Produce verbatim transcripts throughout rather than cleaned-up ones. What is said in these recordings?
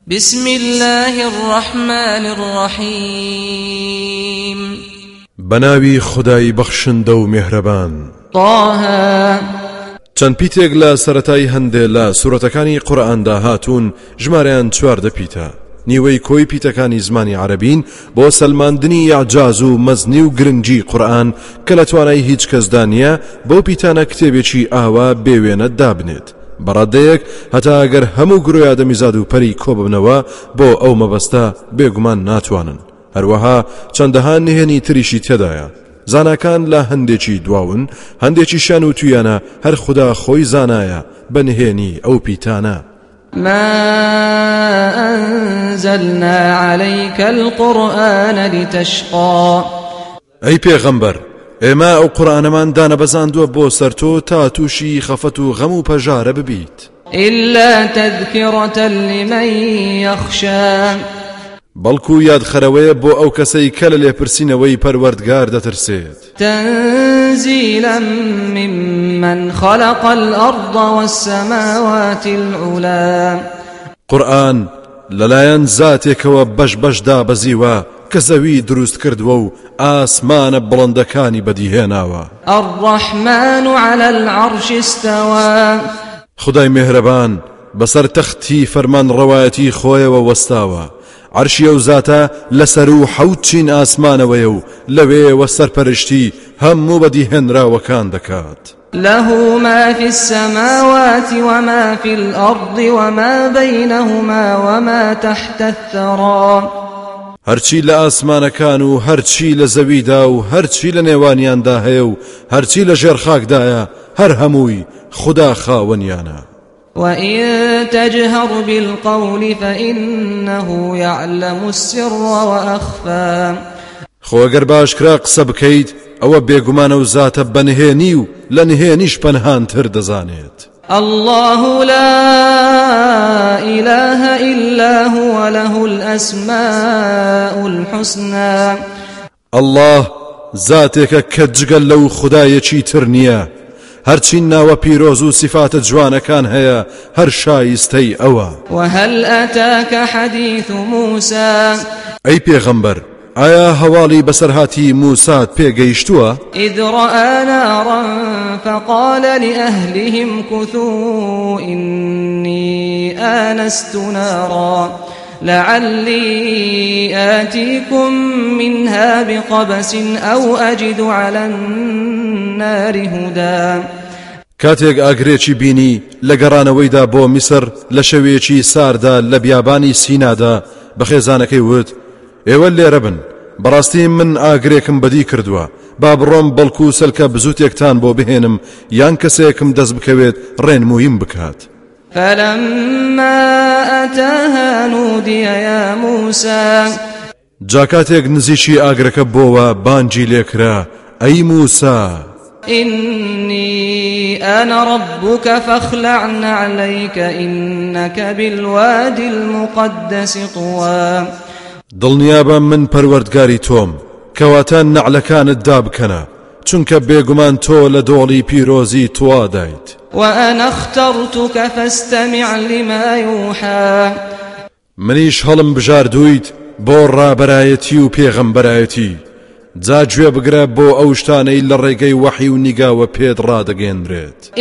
بسم الله الرحمن الرحيم بناوي خداي بخشندو مهربان طه چەند پیتێک لە سەرەتای هەندێ لە سورەتەکانی قورئاندا هاتوون ژمارەیان چواردە پیتە. نیوەی کۆی پیتەکانی زمانی عەرەبین بۆ سەلماندنی ئیعجاز و مەزنی و گرنگی قورئان کە لە توانای هیچ کەسدا نییە بۆ پیتانە کتێبێکی ئاوا بێوێنە دابنێت. بەڕادەیەک هەتا ئەگەر هەموو گرۆی ئادەمیزاد و پەری کۆ ببنەوە بۆ ئەو مەبەستە بێگومان ناتوانن. هەروەها چەندەها نهێنی تریشی تێدایە. زاناکان لە هەندێکی دواون، هەندێکی شان و تویانە هەر خدا خۆی زانایە بە نهێنی ئەو پیتانە. ما أنزلنا عليك القرآن لتشقى ئەی پێغەمبەر، ئێمە ئەو قورئانەمان دانەبەزاندووە بۆ سەر تۆ تا تووشی خەفەت و غەم و پەژارە ببیت. إلا تذكرة لمن يخشى بەڵکو یادخەرەوەیە بۆ ئەو کەسەی کە لە لێپرسینەوەی پەروەردگار دەترسێت. تنزيلا ممن خلق الأرض والسماوات العلا قورئان لەلایەن زاتێکەوە بەش بەشدا بەزیوە کە زەوی دروست کردووە و ئاسمانە بڵندەکانی بەدیهێناوە. الرحمن على العرش استوى خدای میهرەبان بەسەر تەختی فەرمان ڕەوایەتی خۆیەوە وەستاوە. عەرشی ئەو زاتە لەسەر و حەوت چین ئاسمانەوەیە و لەوێوە سەرپەرشتی هەموو بەدیهێنراوەکان دەکات. له ما في السماوات وما في الأرض وما بينهما وما تحت الثرى هەرچی لە ئاسمانەکان و هەرچی لە زەویدا و هەرچی لە نێوانیاندا هەیە و هەرچی لە ژێر خاکدایە هەر هەمووی خدا خاوەنیانە. وإن تجهر بالقول فإنه يعلم السر وأخفى خۆ ئەگەر باشکرا قسە بکەیت ئەوە بێگومانە و زاتە بەنهێنی و لە نهێنیش پەنهانتر دەزانێت. الله لا إله إلا هو له الأسماء الحسنى الله زاتێکە کە جگەل لەو خودایەکی تر نییە. هەرچی ناوە پیرۆز و سیفاتە جوانەکان هەیە هەر شایستەی ئەوە. وهل أتاك حديث موسى ئەی پێغەمبەر، ئایا هەواڵی بەسەرهاتی موسات پێگەیشتووە؟ إذ رأى نارا فقال لأهلهم كثوا إني آنست نارا لعلي آتيكم منها بقبس أو أجد على النار هدى. کاتێک ئاگرێکی بینی لە گەڕانەوەیدا بۆ میسر لە شەوێکی ساردا لە بیابانی سینادا بە خێزانەکەی وت: ئێوە لێرە بن، بەڕاستی من ئاگرێکم بەدی کردووە، با بڕۆم بەڵکو و سەلکە بزوتێکتان بۆ بهێنم یان کەسێکم دەست بکەوێت ڕێنموویم بکات. فلما أتاها نودي يا موسى جاکاتێک نزیکی ئاگرەکە بۆوە بانجی لێکرا: ئەی موسا، إني أنا ربك فاخلع نعليك إنك بالوادي المقدس طوى. دڵنیابە من پەروەردگاری تۆم، کەواتە نەعلەکانت دابکەنە، چونکە بێگومان تۆ لە دۆڵی پیرۆزی توا دایت. وأنا اخترتك فاستمع لما يوحى. منیش هەڵم بژاردوویت بۆ ڕابەرایەتی و پێغەمبەرایەتی، جا گوێ بگرە بۆ ئەو شتانەی لە ڕێگەی وەحی و نیگاوە پێت ڕادەگەێنرێت.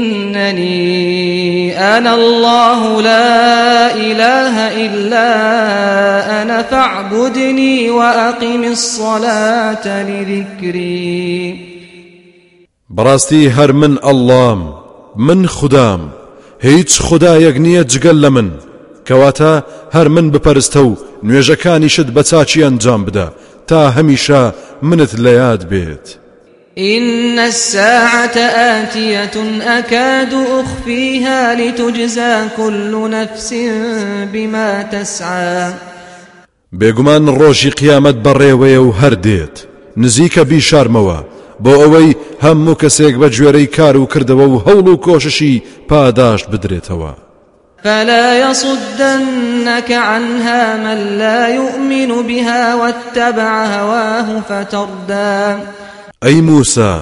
إنني أنا الله لا إله إلا أنا فاعبدني وأقم الصلاة لذكري. بەڕاستی هەر من ئەڵڵام، من خودام، هیچ خودایەک نییە جگەل لە من، کەواتە هەر من بپەرستە و نوێژەکانیشت بە چاچی ئەنجام بدە تا هەمیشە منت لە یاد بێت. إن الساعة آتية أكاد أخفيها لتجزى كل نفس بما تسعى. بێگومان ڕۆژی قیامەت بەڕێوەیە و هەر دێت، نزیکە بیشارمەوە بۆ ئەوەی هەموو کەسێک بە گوێرەی کار و کردەوە و هەوڵ و کۆششی پاداشت بدرێتەوە. فلا يصدنك عنها من لا يؤمن بها واتبع هواه فتردى. ئەی موسا،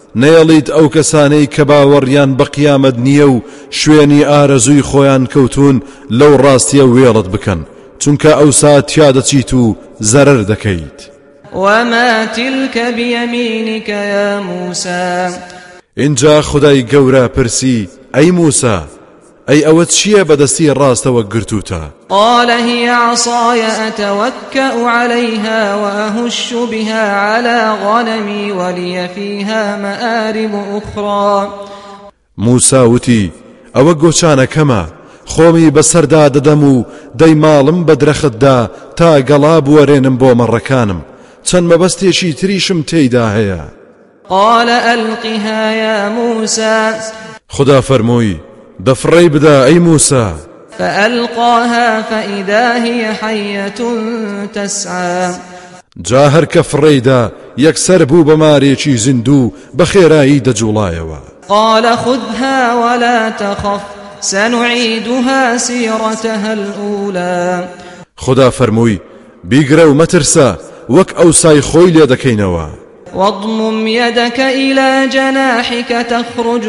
نەیەڵیت ئەو کەسانەی کە باوەڕیان بە قیامەت نییە و شوێنی ئارەزووی خۆیان کەوتون لەو ڕاستیە وێڵت بکەن چونکە ئەوسا تیا دەچیت و زەرەر دەکەیت. وما تلك بيمينك يا موسى. اینجا خدای گەورە پرسی ئەی موسا ئەی ئەوە چییە بەدەستی ڕاستەوە گرتوتە؟ قال هي عصاي أتوكأ عليها وأهش بها على غنمي ولي فيها مآرب أخرى. موسا وتی ئەوە گۆچانەکەمە خۆمی بەسەردا دەدەم و دەی ماڵم بە درەختدا تا گەڵا بوەرێنم بۆ مەڕەکانم چەند مەبەستێکی تریشم تێیدا هەیە. قال ألقها يا موسى. خدا فەرمووی دەفڕەی بدا ئەی موسا. فألقاها فإذا هي حية تسعى. جا هەر کە فڕێیدا یەکسەر بوو بە مارێکی زیندوو بە خێرایی دەجوڵایەوە. قال خذها ولا تخف سنعيدها سيرتها الأولى. خدا فەرمووی بیگرە و مەترسە وەک ئەوسای خۆی لێ دەکەینەوە. واضمم يدك إلى جناحك تخرج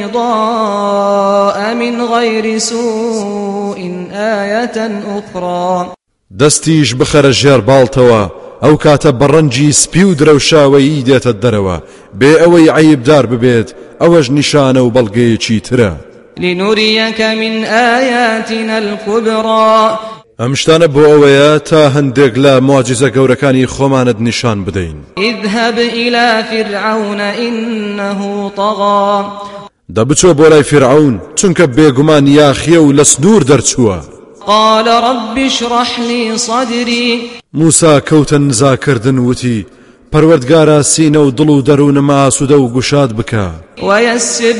بيضاء من غير سوء آية أخرى. دەستیش بخەرە ژێر باڵتەوە ئەو کاتە بەڕەنجی سپی و درەوشاوەیی دێتە دەرەوە بێ ئەوەی عەیبدار ببێت ئەوەش نیشانە و بەڵگەیەکی ترە. لنريك من آياتنا الكبرى. ئەم شتانە بۆ ئەوەیە تا هەندێک لە معجزە گەورەکانی خۆمانت نیشان بدەین. اذهب إلى فرعون إنه طغى. دەبچۆ بۆ لای فرعون چونکە بێگومان یاخیە و لە سنوور دەرچووە. قال رب اشرح لي صدري. موسا کەوتە نزاکردن وتی پەروەردگارە سینە و دڵ و دەروونم ئاسوودە و گوشاد بکە. ويسر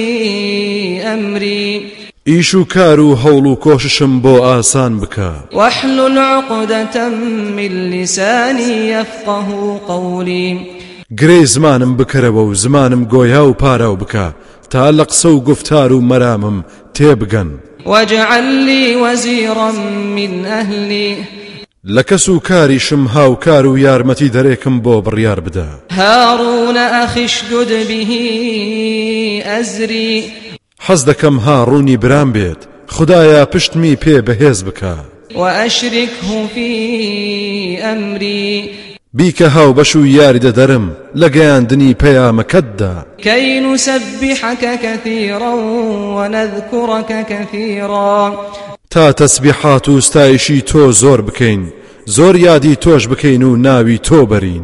لي أمري. ئیش و کار و هەوڵ و کۆششم بۆ ئاسان بکە. واحلل عقدة من لساني يفقه قولي. گرێی زمانم بکەرەوە و زمانم گۆیا و پاراو بکە تا لە قسە و گفتار و مەرامم تێبگەن. واجعل لي وزيرا من أهلي. لە کەس و کاریشم هاوکار و یارمەتی دەرێکم بۆ بڕیار بدە. هارون أخي اشدد به أزري. حەز دەکەم هاڕوونی برام بێت خدایە پشتمی پێ بەهێز بکە. وأشركه في أمري. بیکە هاو بەش و یاری دەدەرم لە گەیاندنی پەیامەکەتدا. كي نسبحك كثيرا ونذكرك كثيرا. تا تەسبیحات و ستایشی تۆ زۆر بکەین زۆر یادی تۆش بکەین و ناوی تۆ بەرین.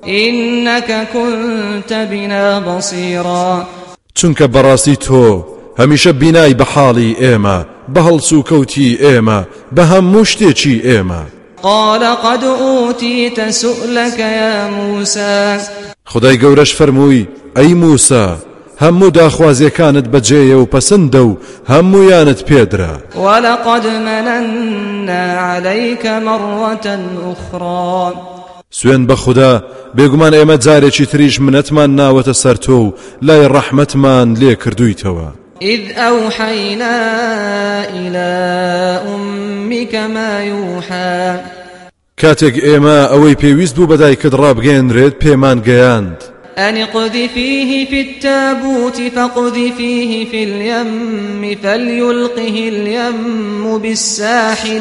إنك كنت بنا بصيرا. چونکە بەڕاستی تۆ هەمیشە بینای بە حاڵی ئێمە بە هەڵس و کەوتی ئێمە بە هەموو شتێکی ئێمە. قال قد أوتيت سؤلك يا موسى. خدای گەورەش فەرمووی ئەی موسا هەموو داخوازیەکانت بەجێیە و پەسەندە و هەموویانت پێدرا. ولقد مننا عليك مرة أخرى. سوێن بە خوددا بێگومان ئێمە جارێکی تریش منەتمان ناوەتە سەر تۆ و لای ڕەحمەتمان لێ کردوویتەوە. إذ أوحينا إلى أمك ما يوحى. کاتێک ئێمە ئەوەی پێویست بوو بەدایکت ڕابگەێنرێت پێمان گەیاند. أن اقذفيه في التابوت فاقذفيه في اليم فليلقه اليم بالساحل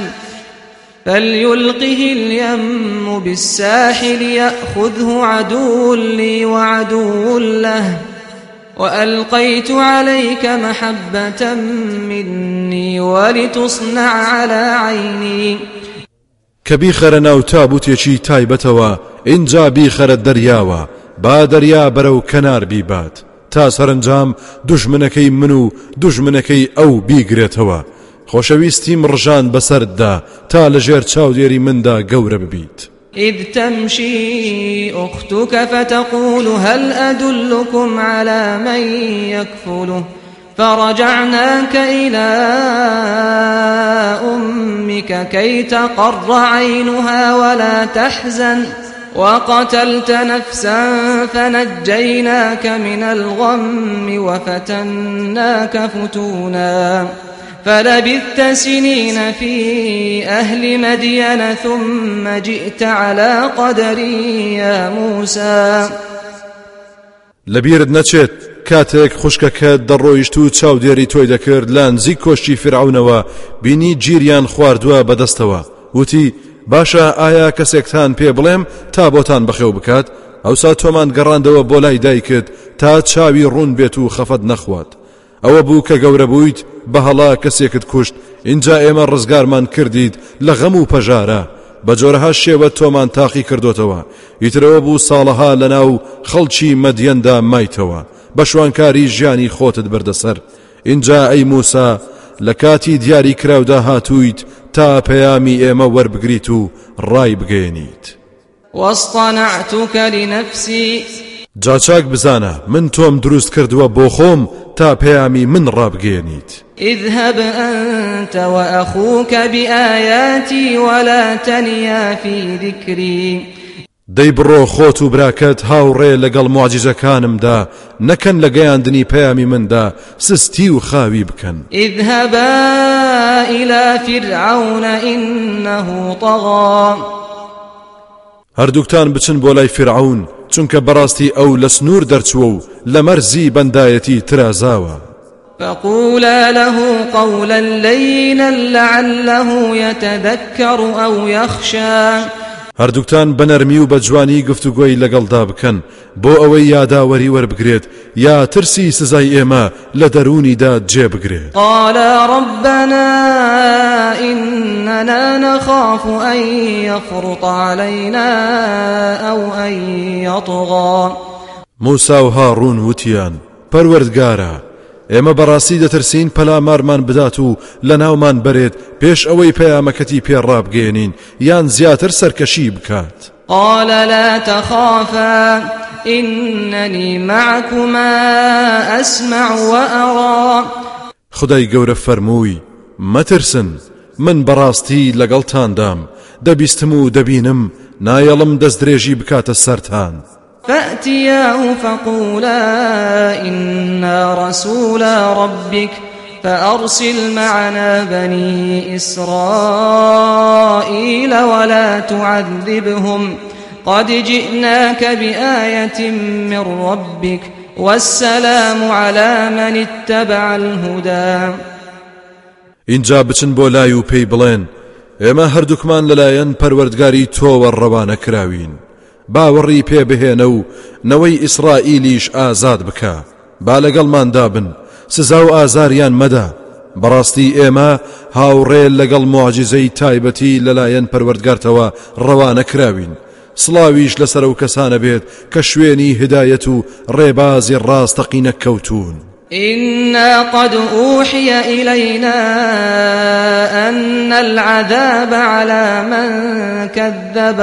فليلقه اليم بالساحل يأخذه عدو لي وعدو له وألقيت عليك محبة مني ولتصنع على عيني. کە بیخەرە ناو تابوتێکی تایبەتەوە ئینجا بیخەرە دەریاوە با دەریا بەرەو کەنار بیبات تا سەرنجام دوژمنەکەی من و دوژمنەکەی ئەو بیگرێتەوە خۆشەویستیم ڕژان بەسەردا تا لەژێر چاودێری مندا گەورە ببیت. إذ تمشي أختك فتقول هل أدلكم على من يكفله فرجعناك إلى أمك كي تقر عينها ولا تحزن وقتلت نفسا فنجيناك من الغم وفتناك فتونا فلبثت سنين في أهل مدين ثم جئت على قدر يا موسى. لەبیرت نەچێت کاتێک خوشکەکەت دەڕۆیشت و چاودێری تۆی دەکرد لە نزیک کۆشتی فرعونەوە بینی گیریان خواردووە بەدەستەوە وتی باشە ئایا کەسێکتان پێ بڵێم تا بۆتان بەخێو بکات ئەوسا تۆمان گەڕاندەوە بۆ لای دایکت تا چاوی ڕوون بێت و خەفەت نەخوات ئەوە بوو کە گەورە بوویت بەهەڵا کەسێکت کوشت اینجا ئێمە ڕزگارمان کردیت لە غەم و پەژارە بە جۆرەها شێوە تۆمان تاقی کردوتەوە ئیترەوە بوو ساڵەها لەناو خەڵکی مەدیەندا مایتەوە بە شوانکاری ژیانی خۆتت بردەسەر اینجا ئەی موسا لە کاتی دیاری کراودا هاتوویت تا پەیامی ئێمە وەربگریت و ڕای بگەێنیت واصطنعتك لنفسي جاچاک بزانە من تۆم دروست کردووە بۆ خۆم تا پەیامی من ڕابگەێنیت اذهب أنت وأخوك بآياتي ولا تنيا في ذكري دەی بڕۆ خۆت و براکەت هاوڕێ لەگەڵ موعجزەکانمدا نەکەن لە گەیاندنی پەیامی مندا سستی و خاوی بکەن اذهبا إلى فرعون إنه طغى هەردووکتان بچن بۆ لای فرعون چونکە بەڕاستی ئەو لە سنوور دەرچووە و لە مەرزی بەندایەتی ترازاوە فقولا له قولا لينا لعله يتذكر أو يخشى هەردووکتان بەنەرمی و بەجوانی گفتوگۆی لەگەڵدا بکەن بۆ ئەوەی یاداوەری وەربگرێت یا ترسی سزای ئێمە لە دەرونیدا جێبگرێت قال ربنا إننا نخاف أن يفرط علينا أو أن يطغى موسى و هاڕون وتیان پەروەردگارە ئێمە بەڕاستی دەترسین پەلامارمان بدات و لە ناومان بەرێت پێش ئەوەی پەیامەکەتی پێڕابگەێنین یان زیاتر سەرکەشی بکات قال لا تخافا إنني معكما أسمع وأرى خدای گەورە فەرمووی مەترسن من بەڕاستی لەگەڵتاندام دەبیستم و دەبینم نایەڵم دەستدرێژی بکاتە سەرتان فأتياه فقولا إنا رسولا ربك فأرسل معنا بني إسرائيل ولا تعذبهم قد جئناك بآية من ربك والسلام على من اتبع الهدى اینجا بچن بۆ لای و پێی بڵێن ئێمە هەردووکمان لەلایەن پەروەردگاری تۆوە ڕەوانە کراوین باوەڕی پێ بهێنە و نەوەی ئیسرائیلیش ئازاد بکە با لەگەڵماندا بن سزا و ئازاریان مەدە بەڕاستی ئێمە هاوڕێ لەگەڵ موعجزەی تایبەتی لەلایەن پەروەردگارتەوە ڕەوانە کراوین سڵاویش لەسەر و کەسانە بێت کە شوێنی هدایەت و ڕێبازی ڕاستەقینە کەوتون إنا قد أوحي إلينا أن العذاب على من كذب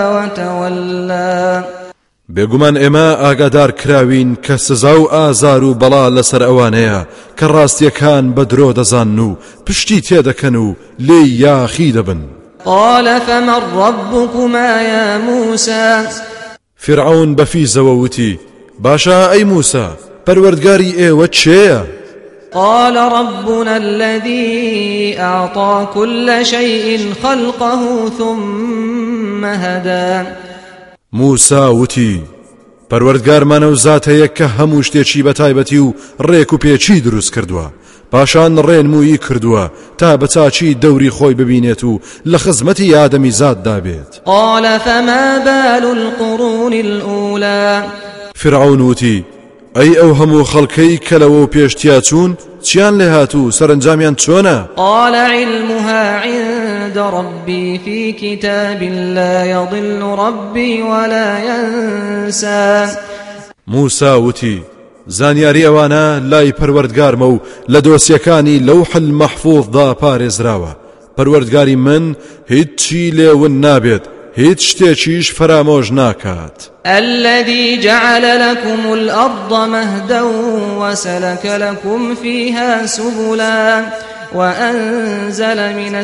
وتولى بێگومان ئێمە ئاگادار کراوین کە سزا و ئازار و بەڵا لەسەر ئەوانەیە کە ڕاستیەکان بە درۆ دەزان و پشتی تێدەکەن و لێی یاخی دەبن قال فمن ربكما يا موسى فرعون بەفیزەوە وتی باشە ئەی موسى پەروەردگاری ئێوە چێیە قال ربنا الذي أعطى كل شيء خلقه ثم هدى موسى وتی پەروەردگارمانە و زاتەیە کە هەموو شتێکی بەتایبەتی و ڕێک و پێچی دروست کردووە پاشان ڕێنمویی کردووە تا بەچاچی دەوری خۆی ببینێت و لە خزمەتی ئادەمی زاد دابێت قال فما بال القرون الأولى فرعون وتی ئەی ئەو هەموو خەڵکەی کە لەوە پێشتیا چوون چیان لێ هاتوو سەرنجامیان چۆنە قال علمها عند ربي في كتاب لا يضل ربي ولا ينسى موسى وتی زانیاری ئەوانە لای پەروەردگارمە و لە دۆسیەکانی لەوح المەحفوظدا پارێزراوە پەروەردگاری من هیچی لێون نابێت هیچ شتێکیش فرامۆژ ناکات الذي جعل لكم الأرض مهدا وسلك لكم فيها سبلا وأنزل من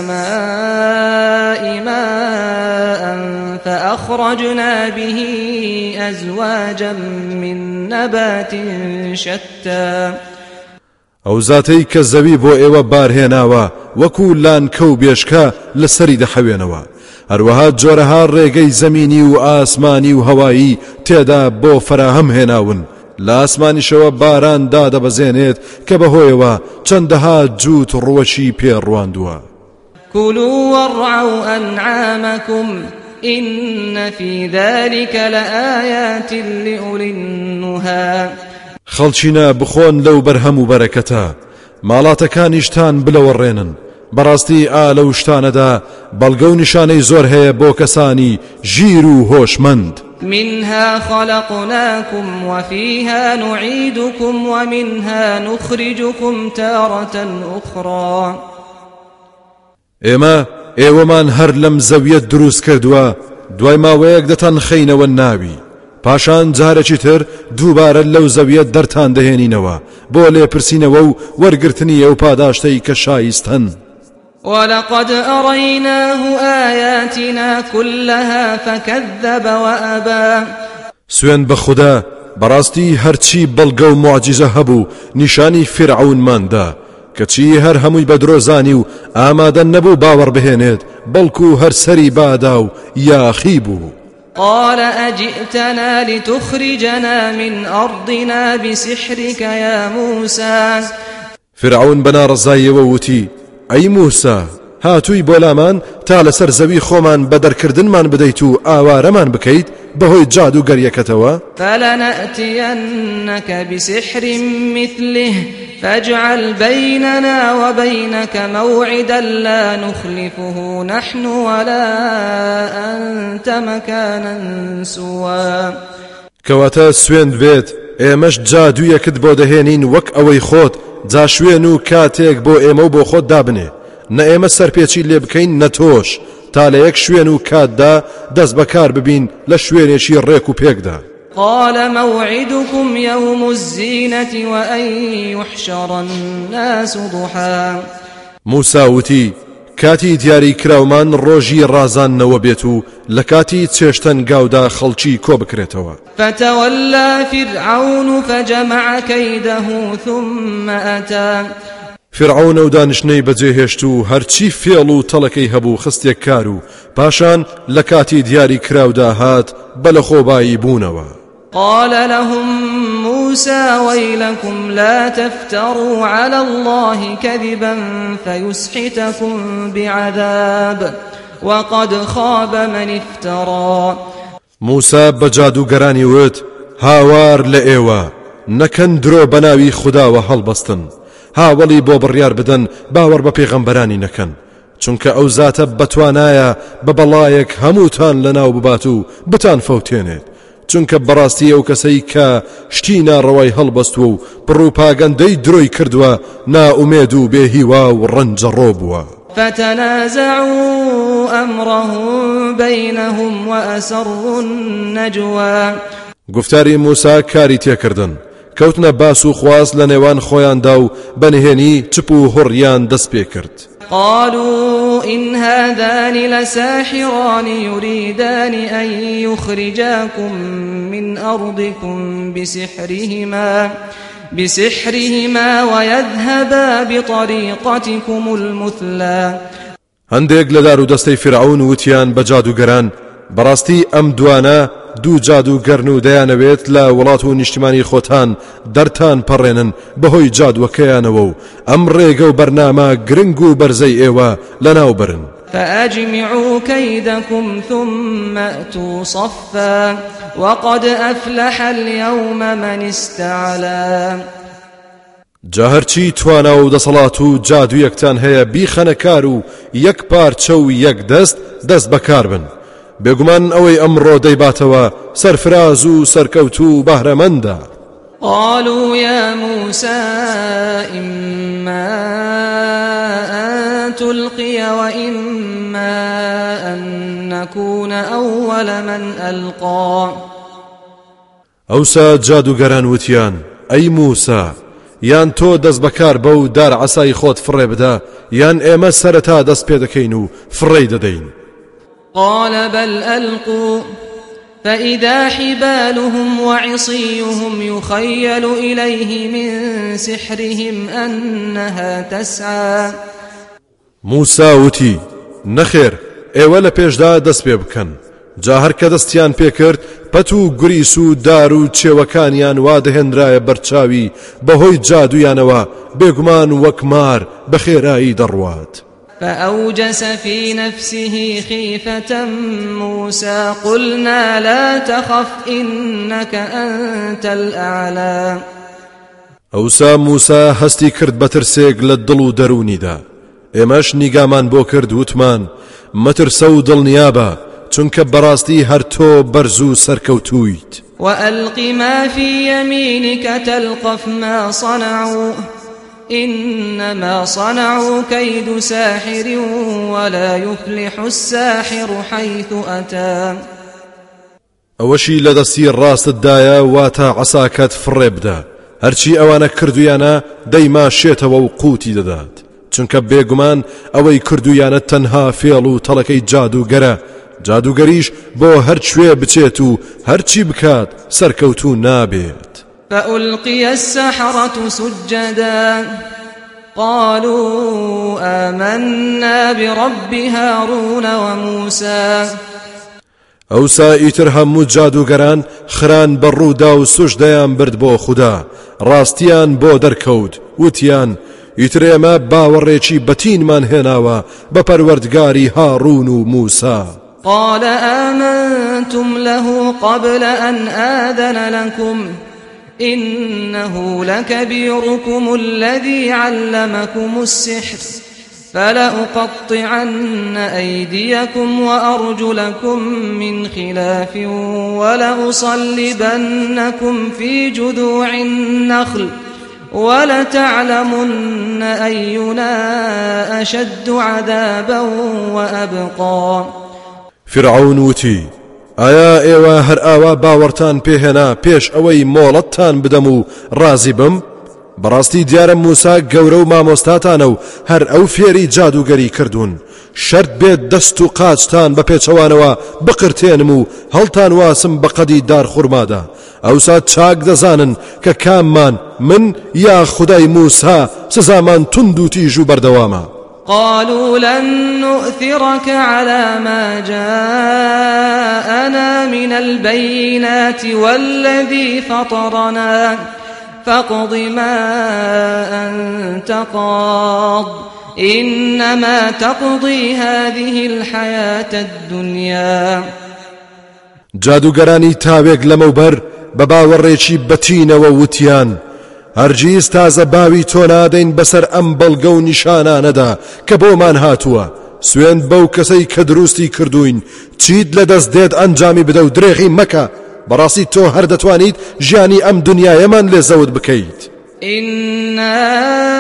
السماء ماء فأخرجنا به أزواجا من نبات شتى ئەو زاتەی کە زەوی بۆ ئێوە بارهێناوە وەکو لان کەو بێشکە لەسەری دەحەوێنەوە هەروەها جۆرەها ڕێگەی زەمینی و ئاسمانی و هەوایی تێدا بۆ فراهەم هێناون لە ئاسمانیشەوە باران دادەبەزێنێت کە بەهۆیەوە چەندەها جووت ڕوەشی پێڕواندووە. كلوا وارعوا أنعامكم إن في ذلك لآيات لأولي النهى. خەڵچینە بخۆن لەو بەرهەم و بەرەکەتە، ماڵاتەکانیشتان بلەوەڕێنن، بەڕاستی ئا لەو شتانەدا بەڵگە و نیشانەی زۆر هەیە بۆ کەسانی ژیر و هۆشمەند. منها خلقناكم وفيها نعيدكم ومنها نخرجكم تارة أخرى. ئێمە ئێوەمان هەر لەم زەویە دروست کردووە، دوای ماوەیەک دەتان خەینەوە ناوی، پاشان جارێکی تر دووبارە لەو زەویە دەرتان دەهێنینەوە بۆ لێپرسینەوە و وەرگرتنی ئەو پاداشتەی کە شایستن. ولقد أريناه آياتنا كلها فكذب وأبى. سوێن بە خوددا بەڕاستی هەرچی بەڵگە و معجزە هەبوو نیشانی فرعونماندا، کەچی هەر هەمووی بە درۆزانی و ئامادە نەبوو باوەڕ بهێنێت، بەڵکو هەر سەری بادا و یاخی بوو. قال أجئتنا لتخرجنا من أرضنا بسحرك يا موسى. فرعون بنا ڕزاییەوە وتی: ئەی موسا، هاتووی بۆ لامان تا لەسەر زەوی خۆمان بە دەرکردنمان بدەیت و ئاوارەمان بکەیت بەهۆی جادو گەریەکەتەوە؟ فلنأتينك بسحر مثله فاجعل بيننا وبينك موعدا لا نخلفه نحن ولا أنت مكانا سوى. کەواتە سوێند بێت ئێمەش جادوویەکت بۆ دەهێنین وەک ئەوەی خۆت، جا شوێن و کاتێک بۆ ئێمە و بۆ خۆت دابنێ، نە ئێمە سەرپێچی لێ بکەین نە تۆش، تا لە یەک شوێن و کاتدا دەست بەکار ببین لە شوێنێکی ڕێک و پێکدا. قال موعدكم يوم الزينة وأن يحشر الناس ضحى. موسى وتی: کاتی دیاری کراومان ڕۆژی ڕازانەوە بێت و لە کاتی چێشتن گاودا خەڵکی کۆ بکرێتەوە. فتولى فرعون فجمع كيده ثم أتى. فرعون و دانشنەی بەجێهێشت و هەرچی فێڵ و تەڵەکەی هەبوو خستێک کار و پاشان لە کاتی دیاری کراودا هات بە لە خۆبایی بوونەوە. قال لهم موسى ويلكم لا تفتروا على الله كذبا فيسحتكم بعذاب وقد خاب من افترى. موسى بجادو گەرانی وت: هاوار لە ئێوە نەکەن درۆ بەناوی خودداوە هەڵبەستن، هاوڵی بۆ بڕیار بدەن باوەڕ بە پێغەمبەرانی نەکەن، چونکە ئەو زاتە بەتوانایە بە بەڵایەک هەمووتان لەناو ببات و بتان فەوتێنێت، چونکە بەڕاستی ئەو کەسەی کە شتی ناڕەوای هەڵبەستووە و پڕوپاگەندەی درۆی کردووە نائومێد و بێهیوا و ڕەنجەڕۆ بووە. فتنازعوا أمرهم بينهم وأسروا النجوى. گفتاری موسا کاری تێکردن، کەوتنە باس و خواست لە نێوان خۆیاندا و بەنهێنی چپ و هوڕیان دەست پێ کرد. قالوا إن هذان لساحران يريدان أن يخرجاكم من أرضكم بسحرهما بسحرهما ويذهبا بطريقتكم المثلى. هەندێک لە دار و دەستەی فرعون وتیان بە جادوگەران: بەڕاستی ئەم دوانە دوو جادوگەرن و دەیانەوێت لە وڵات و نیشتیمانی خۆتان دەرتان پەڕێنن بەهۆی جادوەکەیانەوە و ئەم ڕێگە و بەرنامە گرنگ و بەرزەی ئێوە لەناو برن. فأجمعوا كيدكم ثم أتوا صفا وقد أفلح اليوم من استعلا. جا هەرچی توانا و دەسەڵات و جادوویەکتان هەیە بیخەنە کار و یەک پارچە و یەک دەست دەست بەکار بن، بێگومان ئەوەی ئەمڕۆ دەیباتەوە سەرفراز و سەرکەوت و بەهرەمەندە. قالوا يا موسى إما أن تلقي وإما أن نكون أول من ألقى. ئەوسا جادوگەران وتیان: ئەی موسا، یان تۆ دەست بەکار بەو دار عەسای خۆت فڕێ بدە، یان ئێمە سەرەتا دەست پێ دەکەین و فڕێی دەدەین. قال بل ألقوا فإذا حبالهم وعصيهم يخيل إليه من سحرهم أنها تسعى. موسى وتی: نەخێر، ئێوە لە پێشدا دەست پێ بکەن، جا هەر کە دەستیان پێکرد پەت و گریس و دار و چێوەکانیان وا دەهێنرایە بەرچاوی بەهۆی جادویانەوە بێگومان وەک مار بە خێرایی دەڕوات. فأوجس في نفسه خيفة موسى قلنا لا تخف إنك أنت الأعلى. ئەوسا موسا هەستی کرد بەترسێک لە دڵ و دەرونیدا. ئێمەش نیگامان بۆ کرد وتمان مەترسە و دڵنیابە چونکە بەڕاستی هەر تۆ بەرز و سەرکەوتوویت. وألق ما في يمينك تلقف ما صنعوا إنما صنعوا كيد ساحر ولا يفلح الساحر حيث أتى. ئەوەشی لە دەستی ڕاستتدایە واتە عەساکەت فڕێ بدە هەرچی ئەوانە کردویانە دەیماشێتەوە و قوتی دەدات چونکە بێگومان ئەوەی کردویانە تەنها فێڵ و تەڵەکەی جادوگەرە جادوگەریش بۆ هەر کوێ بچێت و هەرچی بکات سەرکەوتوو نابێت. فألقي السحرة سجدا قالوا آمنا برب هارون وموسى. ئەوسا ئیتر هەموو جادوگەران خران بەڕوودا و سوژدەیان برد بۆ خوددا ڕاستیان بۆ دەرکەوت وتیان ئیتر ئێمە باوەڕێکی بەتینمان هێناوە بە پەروەردگاری هاڕون و موسا. قال آمنتم له قبل أن آذن لكم إنه لكبيركم الذي علمكم السحر فلأقطعن أيديكم وأرجلكم من خلاف ولأصلبنكم في جذوع النخل ولتعلمن أينا أشد عذابا وأبقى. فرعون وتی ئایا ئێوە هەر ئاوا باوەڕتان پێهێنا پێش ئەوەی مۆڵەتتان بدەم و ڕازی بم؟ بەڕاستی دیارە موسا گەورە و مامۆستاتانە و هەر ئەو فێری جادوگەری کردوون شەرت بێت دەست و قاچتان بە پێچەوانەوە بقرتێنم و هەڵتان واسم بە قەدی دارخورمادا. ئەوسا چاک دەزانن کە کاممان من یا خودای موسا سزامان تند و تیژ و بەردەوامە. قالوا لن نؤثرك على ما جاءنا من البينات والذي فطرنا فاقض ما أنت قاض إنما تقضي هذه الحياة الدنيا. جادوگەرانی تاوێک لەمەوبەر بە باوەڕێکی بەتینەوە وتیان هەرگیز تازە باوی تۆ نادەین بەسەر ئەم بەڵگە و نیشانانەدا کە بۆمان هاتووە. سوێند بەو کەسەی کە دروستی کردوین چیت لە دەست دێت ئەنجامی بدە و درێغی مەکە. بەڕاستی تۆ هەر دەتوانیت ژیانی ئەم دنیایەمان لێ زەوت بکەیت. إنا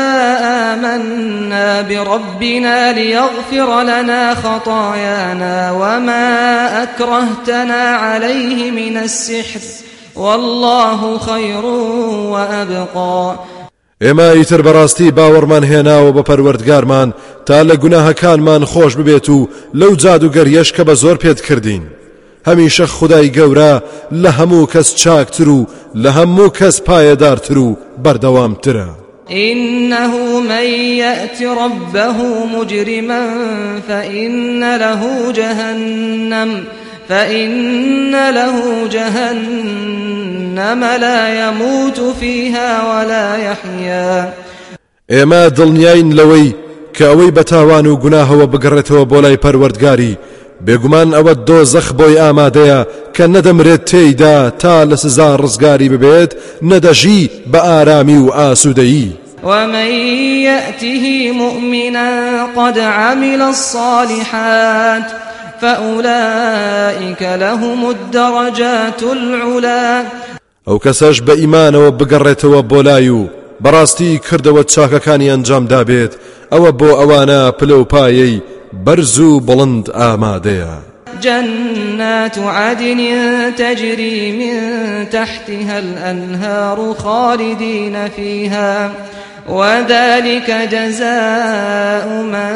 آمنا بربنا ليغفر لنا خطايانا وما أكرهتنا عليه من السحر والله خير وأبقى. ئێمە ئیتر بەڕاستی باوەڕمان هێناوە بە پەروەردگارمان تا لە گوناهەکانمان خۆش ببێت و لەو جادوگەریەش کە بە زۆر پێت کردین. هەمیشە خودای گەورە لە هەموو کەس چاکتر و لە هەموو کەس پایەدارتر و بەردەوامترە. إنه من يأت ربه مجرما فإن له جهنم فإن له جهنم لا يموت فيها ولا يحيا. ئێمە دڵنیاین لەوەی کە ئەوەی بەتاوان و گوناهەوە بگەڕێتەوە بۆ لای پەروەردگاری بێگومان ئەوە دۆزەخ بۆی ئامادەیە کە نەدەمرێت تێیدا تا لە سزا ڕزگاری ببێت نەدەژی بە ئارامی و ئاسوودەیی. ومن يأته مؤمنا قد عمل الصالحات فأولئك لهم الدرجات العلا. ئەو کەسەش بە ئیمانەوە بگەڕێتەوە بۆ لای و بەڕاستی کردەوە چاکەکانی ئەنجام دابێت ئەوە بۆ ئەوانە پلە و پایەی بەرز و بڵند ئامادەیە. جنات عدن تجري من تحتها الأنهار خالدين فيها وذلك جزاء من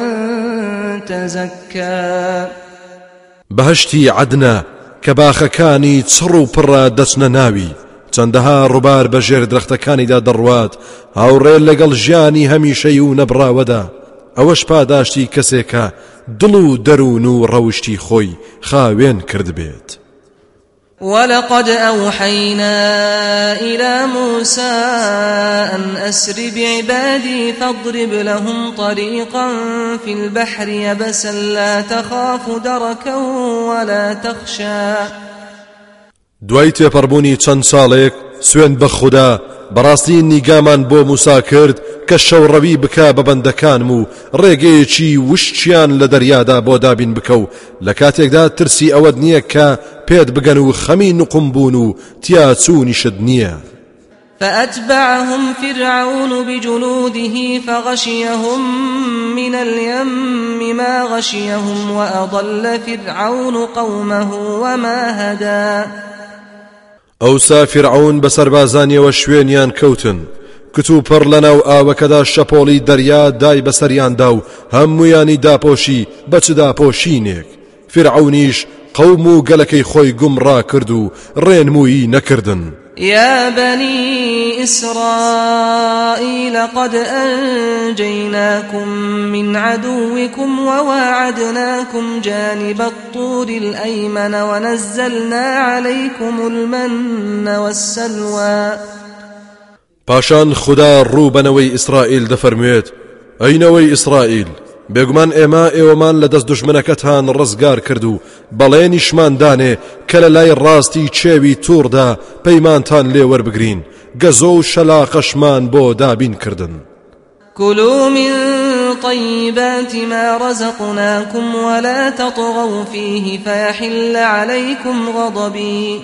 تزكى. بەهشتی عەدنە کە باخەکانی چڕ و پڕە دەچنە ناوی چەندەها ڕووبار بەژێر درەختەکانیدا دەڕوات هاوڕێ لەگەڵ ژیانی هەمیشەی و نەبراوەدا. ئەوەش پاداشتی کەسێکە دڵ و دەروون و ڕەوشتی خۆی خاوێن کرد بێت. ولقد أوحينا إلى موسى أن أسر بعبادي فاضرب لهم طريقا في البحر يبسا لا تخاف دركا ولا تخشى. دوای تێپەڕبوونی چەند ساڵێک سوێن بە خودا بەڕاستی نیگامان بۆ موسا کرد کە شەوڕەوی بکە بە بەندەکانم و ڕێگەیەکی وشتیان لە دەریادا بۆ دابین بکە و لە کاتێکدا ترسی ئەوەت نییە کە پێت بگەن و خەمی نوقم بوون و تیا چوونیشت نییە. فأتبعهم فرعون بجنوده فغشيهم من اليم ما غشيهم وأضل فرعون قومه وما هدى. ئەوسا فرعون بەسەربازانیەوە شوێنیان کەوتن کتو پڕ لەناو ئاوەکەدا شەپۆڵی دەریا دای بەسەریاندا و هەموویانی داپۆشی بەچ داپۆشینێک. فرعونیش قەوم و گەلەکەی خۆی گومڕا کرد و ڕێنموویی نەکردن. يا بني إسرائيل قد أنجيناكم من عدوكم وواعدناكم جانب الطور الأيمن ونزلنا عليكم المن والسلوى. پاشان خدا ڕوو بەنەوەی ئیسرائیل دەفەرموێت ئەینەوەی ئیسرائیل بێگومان ئێمە ئێوەمان لە دەست دوژمنەکەتان ڕزگار کرد و بەڵێنیشمان دانێ کە لە لای ڕاستی چێوی تووردا پەیمانتان لێ وەربگرین گەزۆ و شەلاقەشمان بۆ دابین کردن. كلوا من طيبات ما رزقناكم ولا تطغوا فيه فيحل عليكم غضبي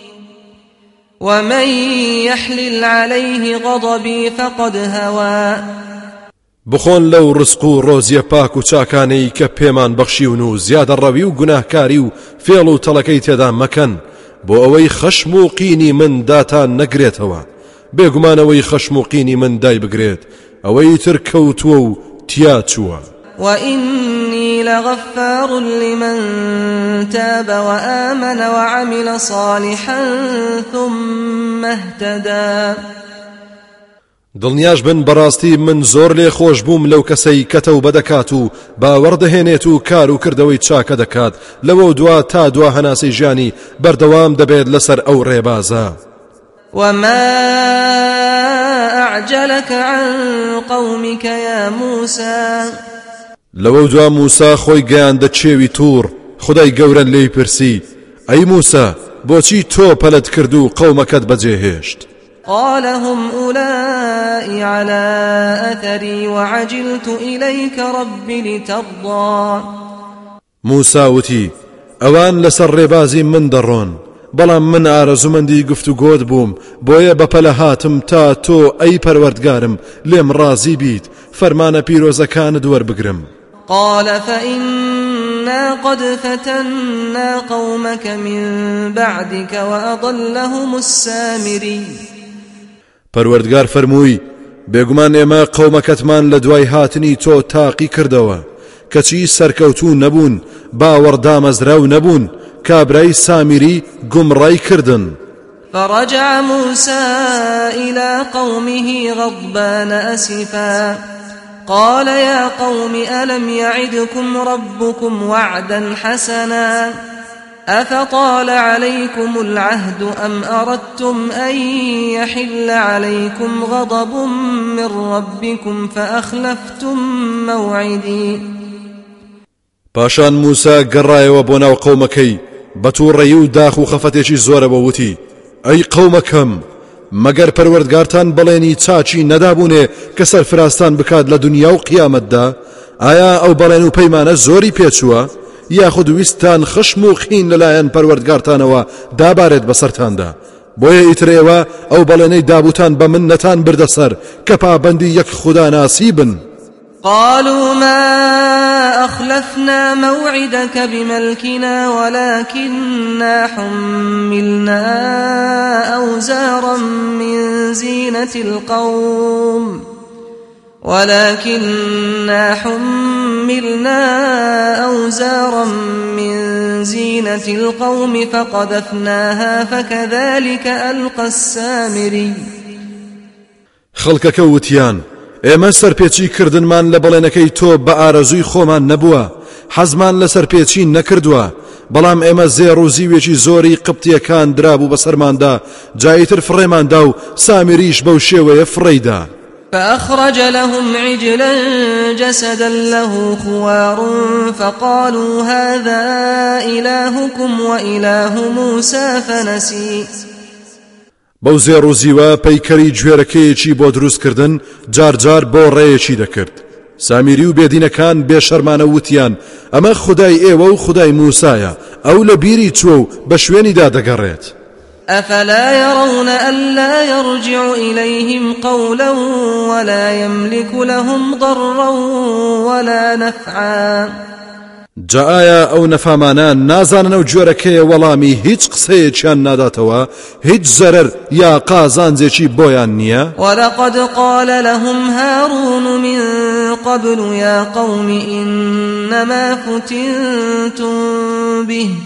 ومن يحلل عليه غضبي فقد هوى. بخۆن لەو ڕزق و ڕۆزیە پاک و چاکانەی کە پێمان بەخشیون و زیادە ڕەوی و گوناهکاری و فێڵ و تەڵەکەی تێدا مەکەن بۆ ئەوەی خەشم و قینی من داتان نەگرێتەوە. بێگومانەوەی خەشم و قینی من دای بگرێت ئەوەی تر کەوتووە و تیا چووە. وإني لغفار لمن تاب وآمن وعمل صالحا ثم اهتدى. دڵنیاش بن بەڕاستی من زۆر لێ خۆش بووم لەو کەسەی کە تەوبە دەکات و باوەڕدەهێنێت و کار و کردەوەی چاکە دەکات لەوە دوا تا دوا هەناسەی ژیانی بەردەوام دەبێت لەسەر ئەو ڕێبازە. وما أعجلك عن قومك يا موسى. لەوە دوا موسا خۆی گەیاندە چێوی توور خدای گەورە لێی پرسی ئەی موسا بۆچی تۆ پەلەت کرد و قەومەکەت بەجێهێشت؟ قال هم أولئي على أثري وعجلت إليك رب لترضى. موسى وتي ئەوان لەسەر ڕێبازی من دەڕۆن بەڵام من ئارەزومەندی گفتوگۆت بووم بۆیە بەپەلە هاتم تا تۆ ئەی پەروەردگارم لێم ڕازی بیت فەرمانە پیرۆزەکانت وەربگرم. قال فإنا قد فتنا قومك من بعدك وأضلهم السامري. پەروەردگار فەرمووی بێگومان ئێمە قەومەکەتمان لە دوای هاتنی تۆ تاقی کردەوە کەچی سەرکەوتوو نەبوون باوەڕدامەزراو نەبوون کابرای سامیری گومڕای کردن. فرجع موسى إلى قومه غضبان أسفا قال يا قوم ألم يعدكم ربكم وعدا حسنا أفطال عليكم العهد أم أردتم أن يحل عليكم غضب من ربكم فأخلفتم موعدي. پاشان موسا گەڕایەوە بۆ ناو قەومەکەی بە تووڕەیی و داخ و خەفەتێکی زۆرەوە وتی ئەی قەومەکەم مەگەر پەروەردگارتان بەڵێنی چاچی نەدابوونێ کە سەرفراستان بکات لە دنیا و قیامەتدا ئایا ئەو بەڵێن و پەیمانە زۆری پێچووە یاخود ویستان خشم و خین لەلایەن پەروەردگارتانەوە دابارێت بەسەرتاندا بۆیە ئیترێوە ئەو بەڵێنەی دابوتان بە من نەتان بردەسەر کە پابەندی یەک خوددا ناسی بن. قالوا ما أخلفنا موعدك بملكنا ولكننا حملنا أوزارا من زينة القوم ولكننا حملنا أوزارا من زينة القوم فقذفناها فكذلك ألقى السامري. خەڵکەکە وتیان ئێمە سەرپێچی کردنمان لە بەڵێنەکەی تۆ بە ئارەزووی خۆمان نەبووە، حەزمان لە سەرپێچی نەکردووە، بەڵام ئێمە زێڕ و زیوێکی زۆری قبتیەکان درابوو بەسەرماندا، جاییتر فڕێماندا و سامیریش بەو شێوەیە فڕێیدا. فأخرج لهم عجلا جسدا له خوار فقالوا هذا إلهكم وإله موسى فنسي. بەو زێڕ و زیوە پەیکەری گوێرەکەیەکی بۆ دروستکردن جار جار بۆ ڕێیەکی دەکرد. سامیری و بێدینەکان بێشەرمانە وتیان ئەمە خودای ئێوە و خودای موسایە، ئەو لە بیری چوە و بە شوێنیدا دەگەڕێت. أفلا يرون ألا يرجع إليهم قولا ولا يملك لهم ضرا ولا نفعا. جاء ئەو نەفامانان نازانن ئەو جۆرەکەیە وەڵامی هیچ قسەیەکیان ناداتەوە، هیچ زەرەر یا قازانجێکی بۆیان نییە. ولقد قال لهم هارون من قبل يا قوم إنما فتنتم به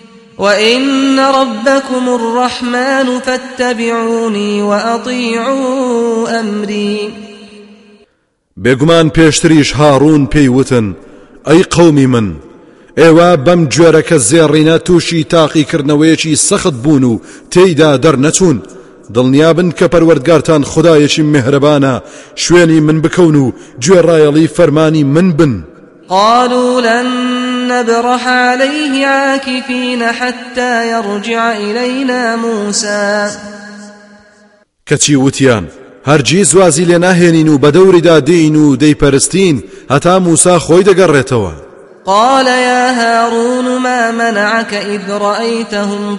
وإن ربكم الرحمن فاتبعوني وأطيعوا أمري. بێگومان پێشتریش هاڕون پێیوتن ئەی قەومی من، ئێوە بەم گوێرەکە زێڕینە تووشی تاقیکردنەوەیەکی سەخت بوون و تێیدا دەرنەچوون. دڵنیابن کە پەروەردگارتان خودایەکی میهرەبانە، شوێنی من بکەون و گوێڕایەڵی فەرمانی من بن. قالوا لن نبرح عليه عاكفين حتى يرجع إلينا موسى. کەچی وتیان هەرگیز وازی لێ ناهێنین و بە دەوریدا دێین و دەیپەرستین هەتا موسا خۆی دەگەڕێتەوە. قال يا هارون ما منعك إذ رأيتهم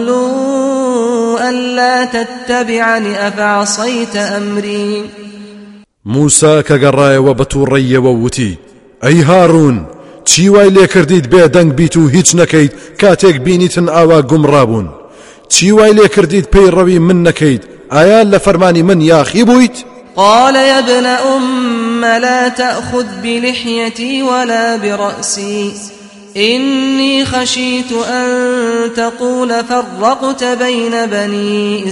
ضلوا ألا تتبعني أفعصيت أمري. موسا کە گەڕایەوە بە تووڕەیەوە وتی ئەی هاڕون، چی وای لێ کردیت بێ دەنگ بیت و هیچ نەکەیت کاتێک بینیتن ئاوا گومڕابوون؟ چی وای لێ کردیت پێی ڕەوی من نەکەیت؟ ئایا لە فەرمانی من یاخی بوویت؟ قال يا ابن أم لا تأخذ بلحيتي ولا برأسي إني خشيت أن تقول فرقت بين بني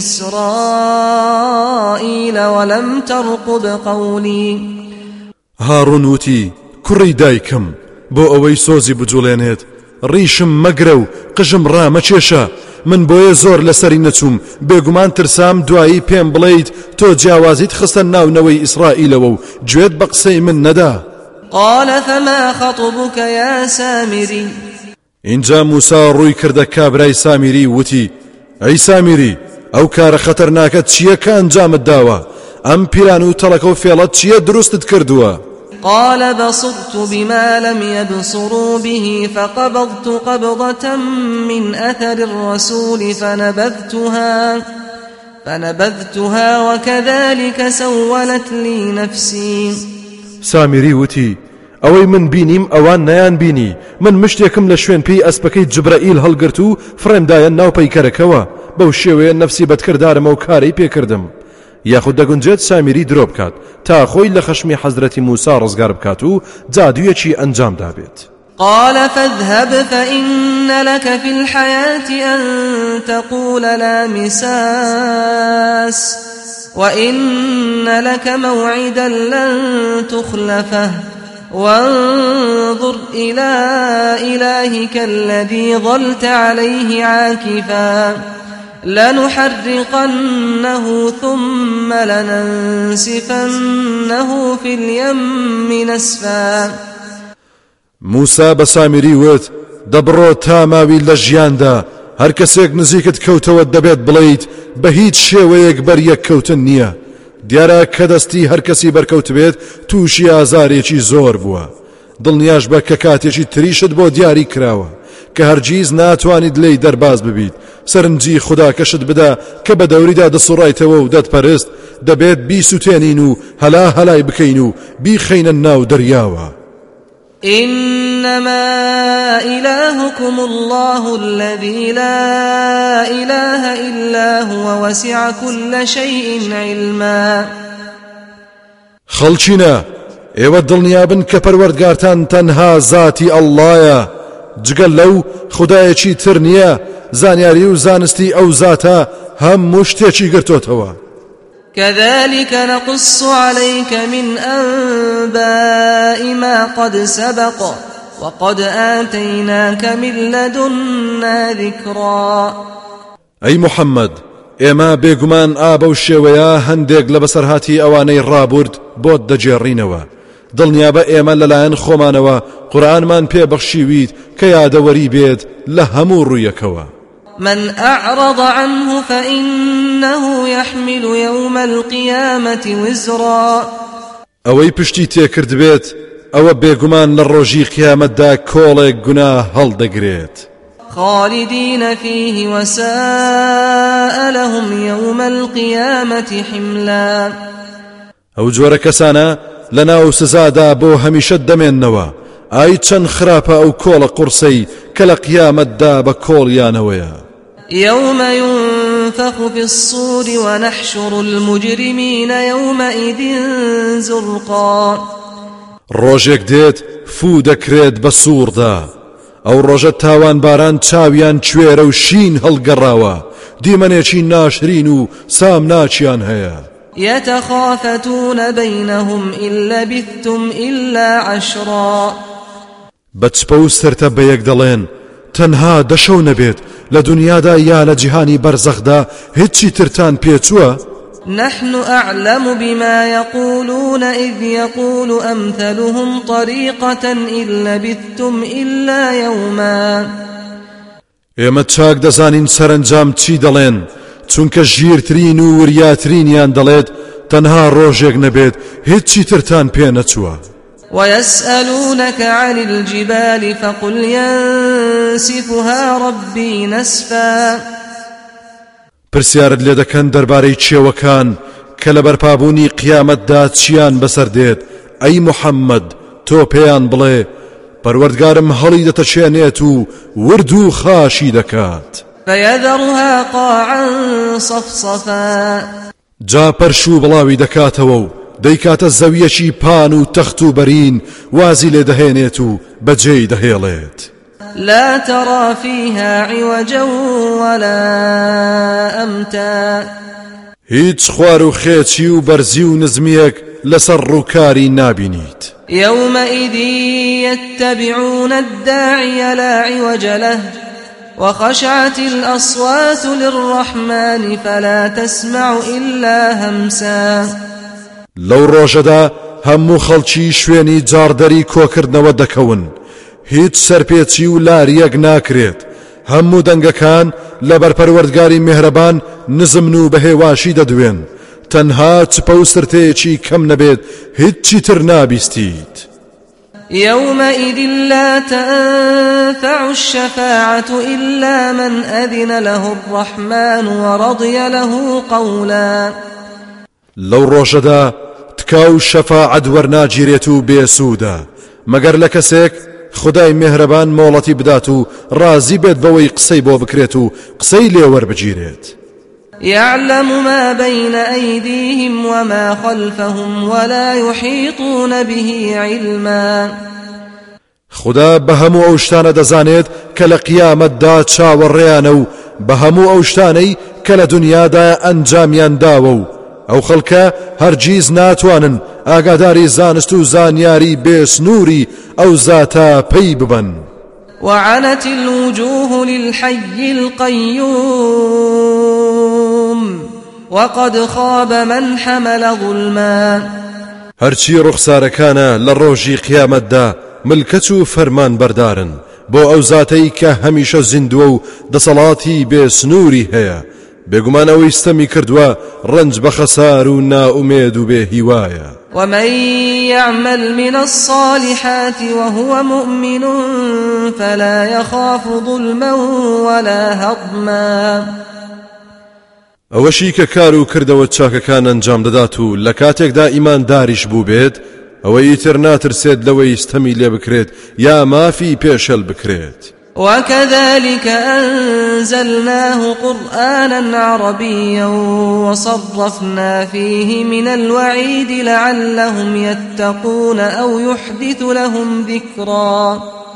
إسرائيل ولم ترقب قولي. هارون وتی کوڕی دایکم، بۆ ئەوەی سۆزی بجوڵێنێت ڕیشم مەگرە و قژم ڕامەچێشە، من بۆیە زۆر لەسەری نەچووم، بێگومان ترسام دوایی پێم بڵێیت تۆ جیاوازیت خستە ناونەوەی ئیسرائیلەوە و گوێت بە قسەی من نەدا. قال فما خطبك يا سامري. اینجا موسا ڕووی کردە کابرای سامیری وتی ئەی سامیری، ئەو کارە خەتەرناکە چییە کە ئەنجامت داوە؟ ئەم پیران و تەڵەکە و فێڵەت چییە دروستت کردووە؟ قال بصرت بما لم يبصروا به فقبضت قبضة من أثر الرسول فنبذتها فنبذتها وكذلك سولت لي نفسي. سامیری وتی ئەوەی من بینیم ئەوان نەیان بینی، من مشتێکم لە شوێن پێی ئەسپەکەی جبرائیل هەڵگرت و فڕێمدایە ناو پەیکەرەکەوە، بەو شێوەیە نەفسی بەدکردارمە و کارەی پێکردم. یاخود دەگونجێت سامیری درۆ بکات تا خۆی لە خەشمی حەزرەتی موسا ڕزگار بکات و جادوویەکی ئەنجام دابێت. قال فاذهب فإن لك في الحياة أن تقول لا مساس وإن لك موعدا لن تخلفه وانظر إلى إلهك الذي ظلت عليه عاكفا لنحرقنه ثم لننسفنه في اليم نسفا. موسا بە سامیری وت دەبڕۆ تا ماوی لە ژیاندا هەر کەسێک نزیکت کەوتەوە دەبێت بڵێیت بە هیچ شێوەیەک بەریەک کەوتن نییە. دیارە کە دەستی هەر کەسی بەرکەوت بێت تووشی ئازارێکی زۆر بووە. دڵنیاش بە کە کاتێکی تریشت بۆ دیاری کراوە کە هەرگیز ناتوانیت لێی دەرباز ببیت. سەرنجی خدا کەشت بدا کە بە دەوریدا دەسوڕایتەوە و دەتپەرست، دەبێت بیسووتێنین و هەلا هەلای بکەین و بیخەینە ناو دەریاوە. إنما إلهكم الله الذي لا إله إلا هو وسع كل شيء علما. خەڵچینە، ئێوە دڵنیابن کە پەروەردگارتان تەنها زاتی ئەڵڵایە، جگەل لەو خودایەکی تر نییە، زانیاری و زانستی ئەو زاتە هەموو شتێکی گرتوتەوە. كذلك نقص عليك من أنباء ما قد سبق وقد آتيناك من لدنا ذكرا. أي محمد ئێمە بێگومان ئابە و شێوەیە هەندێک لە بەسەرهاتی ئەوانەی ڕابورد بۆت دەجێڕینەوە. دڵنیابە ئێمە لەلایەن خۆمانەوە قورئانمان پێبەخشیویت کە یادەوەری بێت لە هەموو ڕوویەکەوە. من أعرض عنه فإنه يحمل يوم القيامة وزرا. ئەوەی پشتی تێکرد بێت ئەوە بێگومان لە ڕۆژی قیامەتدا کۆڵێک گوناه هەڵدەگرێت. خالدين فيه وساء لهم يوم القيامة حملا. ئەو جۆرە کەسانە لەناو سزادا بۆ هەمیشە دەمێننەوە. ئای چەند خراپە ئەو کۆڵە قورسەی کە لە قیامەتدا بە کۆڵیانەوەیە. يوم ينفخ في الصور ونحشر المجرمين يومئذ زرقا. ڕۆژێک دێت فوو دەکرێت بە سووردا. ئەو ڕۆژە تاوان باران چاویان کوێرە و شین هەڵگەڕاوە. دیمەنێکی ناشرین و سامناچیان هەیە. يتخافتون بينهم إن لبثتم إلا عشرا. بەچپە و سرتە بەیەک دەڵێن تەنها دەشەو نەبێت لە دنیادا یا لە جیهانی بەرزەخدا هیچی ترتان پێچووە. نحن أعلم بما يقولون إذ يقول أمثلهم طريقة إن لبثتم إلا يوما. ئێمە چاک دەزانین سەرنجام چی دەڵێن چونکە ژیرترین و وریاترینیان دەڵێت تەنها ڕۆژێک نەبێت هیچی ترتان پێ نەچووە. ويسألونك عن الجبال فقل ينسفها ربي نسفا. پرسیارت لێ دەکەن دەربارەی چێوەکان کە لە بەرپابوونی قیامەتدا چیان بەسەر دێت. ئەی محەممەد تۆ پێیان بڵێ پەروەردگارم هەڵی دەتەچێنێت و ورد و خاشی دەکات. فيذرها قاعا صفصفا. جا پەرش و بڵاوی دەکاتەوە و دەیکاتە زەویەکی پان و تەخت و بەرین وازی لێ دەهێنێت و بەجێی دەهێڵێت. لا ترى فيها عوجا ولا أمتا. هیچ خوار و خێچی و بەرزی و نزمیەک لەسەر ڕووکاری نابینیت. يومئذ يتبعون الداعي لا عوج له وخشعت الأصوات للرحمن فلا تسمع إلا همسا. لەو ڕۆژەدا هەموو خەڵکی شوێنی جاردەری کۆکردنەوە دەکەون. هیچ سەرپێچی و لاریەک ناکرێت. هەموو دەنگەکان لەبەر پەروەردگاری میهرەبان نزمن و بەهێواشی دەدوێن. تەنها چپە و سرتەیەکی کەم نەبێت هیچی تر نابیستیت. يومئذ لا تنفع الشفاعة إلا من أذن له الرحمن ورضي له قولا. لەو ڕۆژەدا تکاو شەفاعەت وەرناگیرێت و بێسوودە مەگەر لە کەسێک خدای میهرەبان مۆڵەتی بدات و ڕازی بێت بەوەی قسەی بۆ بکرێت و قسەی لێ وەربگیرێت. يعلم ما بين أيديهم وما خلفهم ولا يحيطون به علما. خدا بە هەموو ئەو شتانە دەزانێت کە لە قیامەتدا چاوەڕێیانە و بە هەموو ئەو شتانەی کە لە دنیادا ئەنجامیان داوە و ئەو خەڵکە هەرگیز ناتوانن ئاگاداری زانست و زانیاری بێسنووری ئەو زاتە پەی ببن. وعنت الوجوه للحي القيوم وقد خاب من حمل ظلما. هەرچی ڕوخسارەکانە لە ڕۆژی قیامەتدا ملکەت و فەرمان بەردارن بۆ ئەو زاتەی کە هەمیشە زیندووە و دەسەڵاتی بێسنووری هەیە. بێگومان ئەوەی ستەمی کردووە ڕنج بە خەسار و ناومێد و بێهیوایە. ومن يعمل من الصالحات وهو مؤمن فلا يخاف ظلما ولا هضما. ئەوەشی کە کار و کردەوە چاکەکان ئەنجام دەدات و لە کاتێکدا ئیمانداریش بوو بێت ئەوەی تر ناترسێت لەوەی ستەمی لێ بکرێت یا مافی پێشەل بکرێت. وكذلك أنزلناه قرآنا عربيا وصرفنا فيه من الوعيد لعلهم يتقون أو يحدث لهم ذكرا.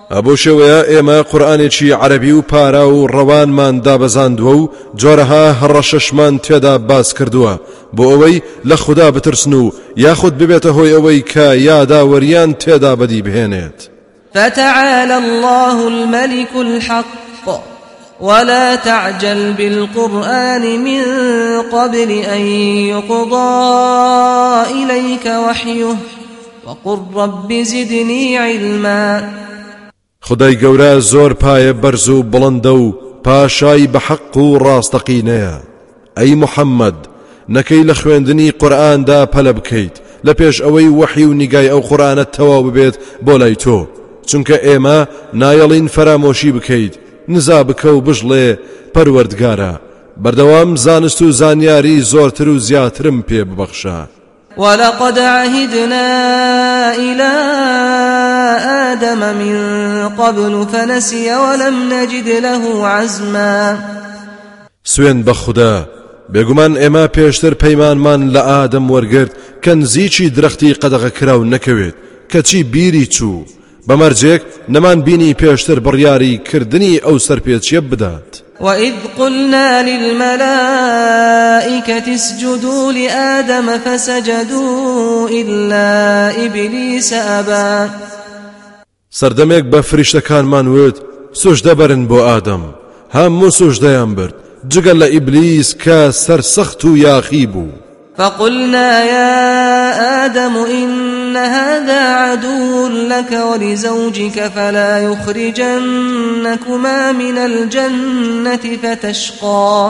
ئەبۆ شێوەیە ئێمە قورئانێکی عەرەبی و پارا و ڕەوانمان دابەزاندووە و جۆرەها هەڕەشەشمان تێدا باس کردووە بۆ ئەوەی لە خوددا بترسن و یاخود ببێتە هۆی ئەوەی کە یاداوەریان تێدا بەدی بهێنێت. فتعالى الله الملك الحق ولا تعجل بالقرآن من قبل أن يقضى إليك وحيه وقل رب زدني علما. خدای گەورە زۆر پایە بەرز و بڵندە و پاشای بە حەق و ڕاستەقینەیە. ئەی محەممەد نەکەی لە خوێندنی قورئاندا پەلە بکەیت لە پێش ئەوەی وحی و نیگای ئەو قورئانە تەواو ببێت بۆ لای تۆ، چونکە ئێمە نایەڵین فەرامۆشی بکەیت، نزا بکە و بژڵێ پەروەردگارە بەردەوام زانست و زانیاری زۆرتر و زیاترم پێ ببەخشە. ولقد عهدنا إلى آدم من قبل فنسي ولم نجد له عزما. سوێن بە خوددا بێگومان ئێمە پێشتر پەیمانمان لە ئادەم وەرگرت کە نزیکی درەختی قەدەغەکراو نەکەوێت کەچی بیری چوو بەمەرجێک نەمان بینی پێشتر بڕیاری کردنی ئەو سەرپێچیە بدات. وإذ قلنا للملائكة اسجدوا لآدم فسجدوا إلا إبليس أبى. سەردەمێک بە فریشتەکانمان وت سوژدە بەرن بۆ ئادەم، هەموو سوژدەیان برد جگەل لە ئیبلیس کە سەرسەخت و یاخی بوو. فقلنا يا آدم إن هذا عدو لك ولزوجك فلا يخرجنكما من الجنة فتشقى.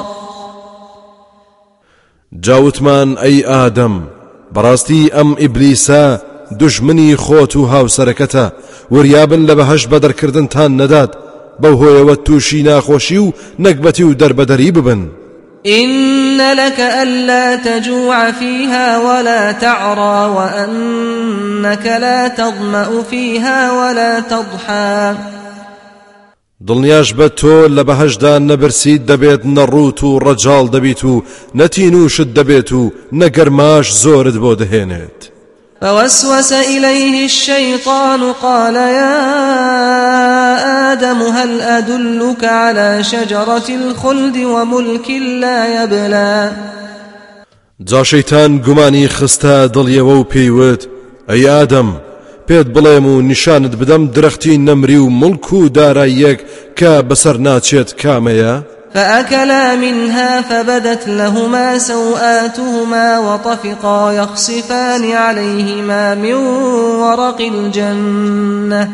جاوتمان أي آدم براستي أم إبليسا دژمنی خۆت و هاوسەرەکەتە وریابن لە بەهەشت بەدەرکردنتان نەدات بەو هۆیەوە تووشی ناخۆشی و نەکبەتی و دەربەدەری ببن. إن لك ألا تجوع فيها ولا تعرى وأنك لا تظمأ فيها ولا تضحى. دڵنیاش بە تۆ لە بەهەشتدا نەبرسیت دەبێت نەڕوت و ڕەجاڵ دەبیت و نەتینوشت دەبێت و نەگەرماش زۆرت بۆ دەهێنێت. فوسوس إليه الشيطان قال يا آدم هل أدلك على شجرة الخلد وملك لا يبلى. جا شەیتان گومانی خستە دڵیەوە و پێیوت ئەی ئادەم پێت بڵێم و نیشانت بدەم درەختی نەمری و مڵک و داراییەک کە بەسەر ناچێت کامەیە؟ فأكلا منها فبدت لهما سوآتهما وطفقا يخصفان عليهما من ورق الجنة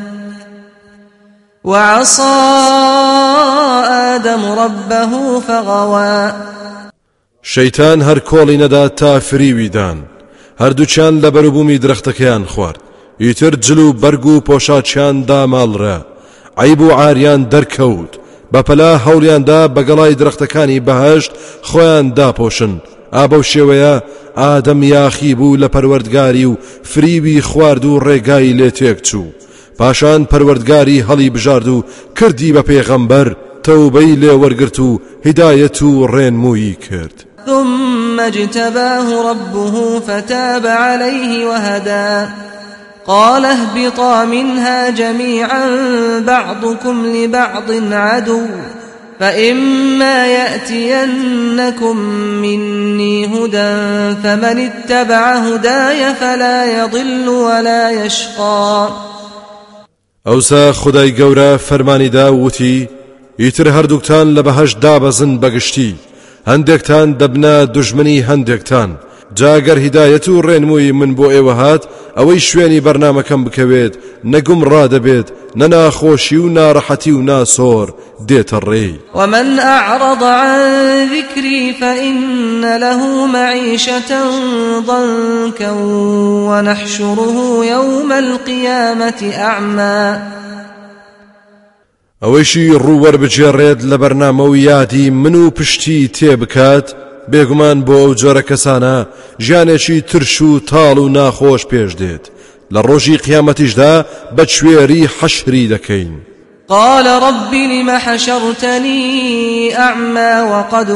وعصى آدم ربه فغوى. شەیتان هەر کۆڵی نەدا تا فریویدان هەردووچیان لە بەروبوومی درەختەکەیان خوارد، ئیتر جل و بەرگ و پۆشاچیان داماڵڕە، عەیب و عاریان دەرکەوت، بەپەلا هەوڵیاندا بەگەڵای درەختەکانی بەهەشت خۆیان داپۆشن. ئابەو شێوەیە ئادەم یاخی بوو لە پەروەردگاری و فریوی خوارد و ڕێگای لێ تێک چوو. پاشان پەروەردگاری هەڵی بژارد و کردی بە پێغەمبەر تەوبەی لێ وەرگرت و هیدایەت و ڕێنمووی کرد. ثم اجتباه ربه فتاب عليه وهدى. قال اهبطا منها جميعا بعضكم لبعض عدو فإما يأتينكم مني هدى فمن اتبع هداي فلا يضل ولا يشقى. ئەوسا خدای گەورە فەرمانیدا وتی ئیتر هەردووکتان لە بەهەشت دابەزن بەگشتی، هەندێکتان دەبنە دوژمنی هەندێکتان. جاگەر هیدایەت و ڕێنمووی من بۆ ئێوە هات ئەوەی شوێنی بەرنامەکەم بکەوێت نەگوم ڕادەبێت نەناخۆشی و ناڕەحەتی و ناسۆر دێتە ڕێی. ومن أعرض عن ذكري فإن له معيشة ضنكا ونحشره يوم القيامة أعمى. ئەوەیشی ڕوووەەر بجێڕێت لە بەرنامە و یادی من و پشتی تێبکات بێگومان بۆ ئەو جۆرە کەسانە ژیانێکی ترش و تاڵ و ناخۆش پێش دێت، لە ڕۆژی قیامەتیشدا بە کوێری حەشری دەکەین. قال رب لم حشرتني أعمى وقد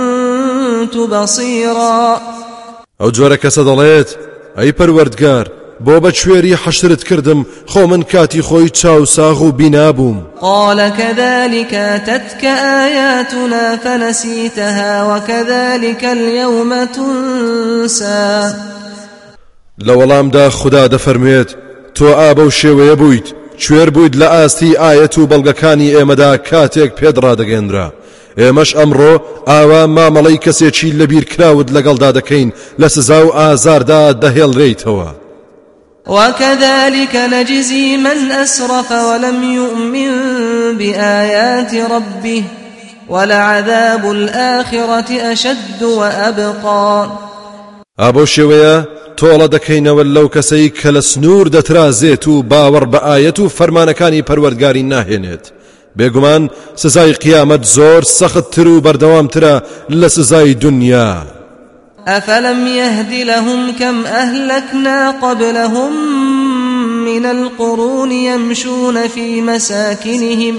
كنت بصيرا. ئەو جۆرە کەسە دەڵێت ئەی پەروەردگار بۆ بە کوێری حەشرت کردم خۆ من کاتی خۆی چاو ساغ و بینا بووم. قال كذلك أتتك آياتنا فنسيتها وكذلك اليوم تنسى. لە وەڵامدا خوددا دەفەرموێت تۆ ئابە و شێوەیە بوویت کوێر بوویت لە ئاستی ئایەت و بەڵگەکانی ئێمەدا کاتێک پێت ڕادەگەێنرا. ئێمەش ئەمڕۆ ئاوا مامەڵەی کەسێکی لەبیر کراوت لەگەڵدا دەکەین لە سزا و ئازاردا دەهێڵرێیتەوە. وكذلك نجزي من أسرف ولم يؤمن بآيات ربه ولعذاب الآخرة أشد وأبقى. ئابۆ شێوەیە تۆڵە دەکەینەوە لەو کەسەی کە لە سنوور دەترازێت و باوەڕ بە ئایەت و فەرمانەکانی پەروەردگاری ناهێنێت. بێگومان سزای قیامەت زۆر سەختتر و بەردەوامترە لە سزای دنیا. أفلم يهد لهم كم أهلكنا قبلهم من القرون يمشون في مساكنهم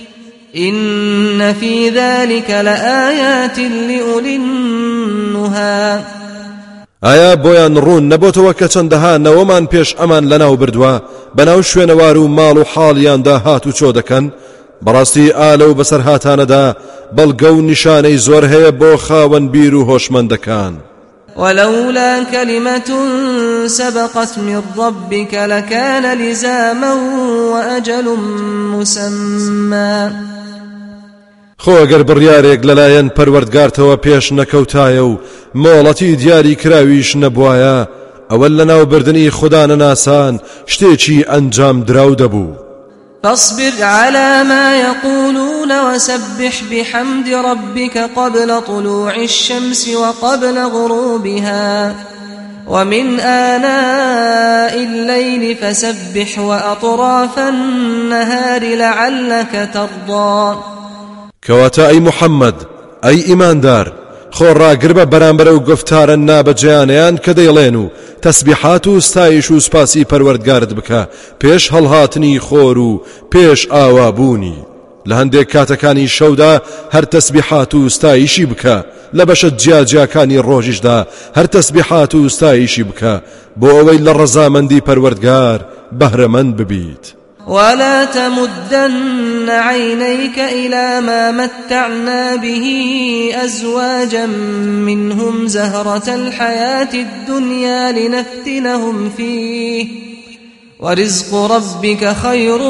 إن في ذلك لآيات لأولي النهى. ئایا بۆیان ڕوون نەبۆتەوە کە چەندەها نەوەمان پێش ئەمان لەناو بردووە بەناو شوێنەوار و ماڵ و حاڵیاندا هات و چۆ دەکەن؟ بەڕاستی ئالە و بەسەرهاتانەدا بەڵگە و نیشانەی زۆر هەیە بۆ خاوەن بیر و هۆشمەندەکان. ولولا كلمة سبقت من ربك لكان لزاما وأجل مسمى. خۆ ئەگەر بڕیارێک لەلایەن پەروەردگارتەوە پێش نەکەوتایە و مۆڵەتی دیاری کراویش نەبوایە ئەوە لەناو بردنی خوددا نەناسان شتێکی ئەنجام دراو دەبوو. فاصبر على ما يقولون وسبح بحمد ربك قبل طلوع الشمس وقبل غروبها ومن آناء الليل فسبح وأطراف النهار لعلك ترضى. كواتا أي محمد أي إيمان دار خۆڕاگر بە بەرامبەر و گفتارە نابەجیانیان کە دەیڵێن و تەسبیحات و ستایش و سپاسی پەروەردگارت بکە پێش هەڵهاتنی خۆر و پێش ئاوابوونی. لە هەندێک کاتەکانی شەودا هەر تەسبیحات و ستایشی بکە لە بەشە جیاجیاکانی ڕۆژیشدا هەر تەسبیحات و ستایشی بکە بۆ ئەوەی لە ڕەزامەندی پەروەردگار بەهرەمەند ببیت. ولا تمدن عينيك إلى ما متعنا به أزواجا منهم زهرة الحياة الدنيا لنفتنهم فيه ورزق ربك خير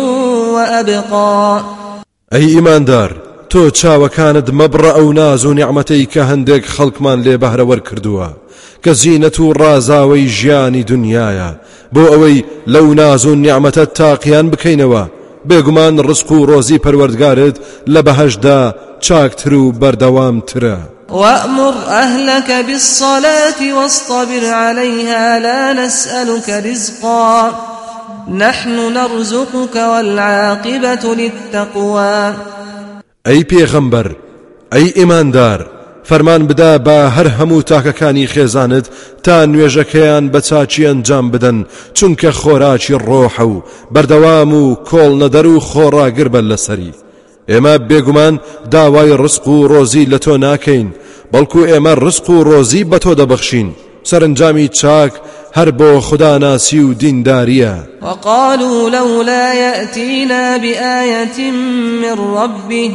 وأبقى. أي إيمان دار تو چاوەکانت مەبڕە ئەو ناز و نیعمەتەی کە هەندێک خەڵکمان لێ بەهرەوەر کردووە کە زینەت و ڕازاوەی ژیانی دنیاە بۆ ئەوەی لەو ناز و نیعمەتە تاقییان بکەینەوە. بێگومان ڕزق و ڕۆزی پەروەردگارت لە بەهەشدا چاکتر و بەردەوامترە. وأمر أهلك بالصلاة واصطبر عليها لا نسألك رزقا نحن نرزقك والعاقبة للتقوى. أي پێغەمبەر أي ئیماندار فەرمان بدا بە هەر هەموو تاکەکانی خێزانت تا نوێژەکەیان بە چاچی ئەنجام بدەن چونکە خۆراکی ڕۆحە و بەردەوام و کۆڵ نەدەر و خۆڕاگر بە لەسەری. ئێمە بێگومان داوای ڕزق و ڕۆزی لە تۆ ناکەین بەڵکو ئێمە ڕزق و ڕۆزی بە تۆ دەبەخشین. سەرنجامی چاک هەر بۆ خوداناسی و دینداریە. وقالوا لولا يأتينا بآية من ربه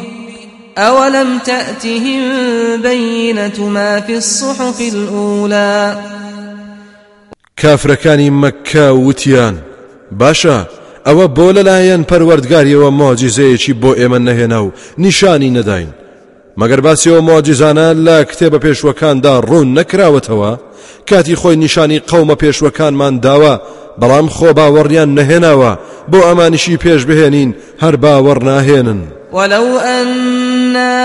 أولم تأتهم بينة ما في الصحف الأولى. كافركاني مكة وتيان باشا ئەوە بۆ لەلایەن پەروەردگاریەوە مۆجیزەیەکی بۆ ئێمە نەهێنا و نیشانی نەداین مەگەر باسیەوە مۆجیزانە لە کتێبە پێشوەکاندا ڕوون نەکراوەتەوە کاتی خۆی نیشانی قەومە پێشوەکانمان داوە بەڵام خۆ باوەڕیان نەهێناوە بۆ ئەمانیشی پێش بهێنین هەر باوەڕ ناهێنن. ولو أنا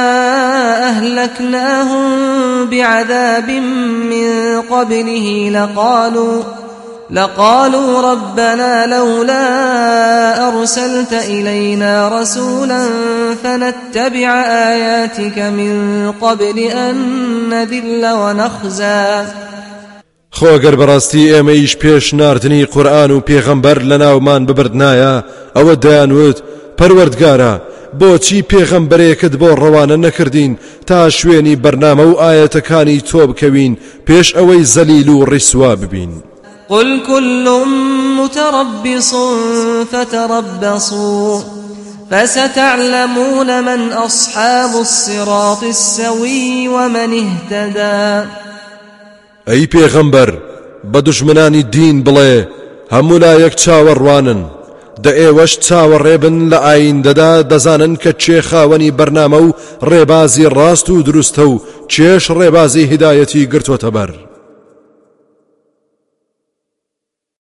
أهلكناهم بعذاب من قبله لقالوا لقالوا ربنا لولا أرسلت إلينا رسولا فنتبع آياتك من قبل أن نذل ونخزى. خۆگەر بەڕاستی ئێمەیش پێش ناردنی قورئان و پێغەمبەر لەناومان ببردنایە ئەوە دەیانوت پەروەردگارە بۆچی پێغەمبەرێکت بۆ ڕەوانە نەکردین تا شوێنی بەرنامە و ئاەتەکانی تۆ بکەوین پێش ئەوەی زەلیل و ڕیسوا ببین. قل كل متربص فتربصوا فستعلمون من أصحاب الصراط السوي ومن اهتدى. أي پیغمبر بدشمنانی دین بڵێ هەموو لایەک چاوەڕوانن دە ئێوەش چاوەڕێبن لە ئایندەدا دەزانن کە چێ خاوەنی بەرنامە و ڕێبازی ڕاست و دروستە و چێش ڕێبازی هیدایەتی گرتوۆتە بەر.